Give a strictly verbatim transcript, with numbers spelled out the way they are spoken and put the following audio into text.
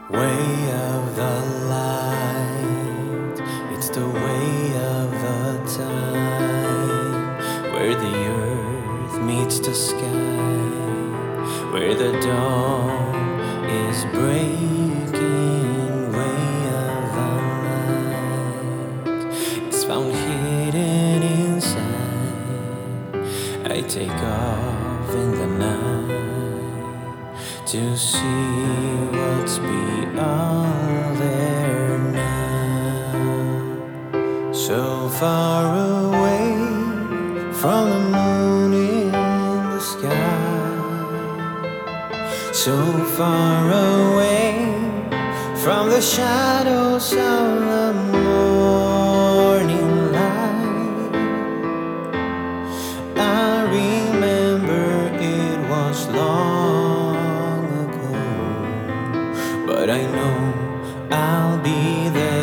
Way of the light, it's the way of the time, where the earth meets the sky, where the dawn is breaking. Way of the light, it's found hidden inside. I take off in the night to see what's beyond there now. So far away from the moon in the sky, so far away from the shadows of the morning light. I remember it was long, but I know I'll be there.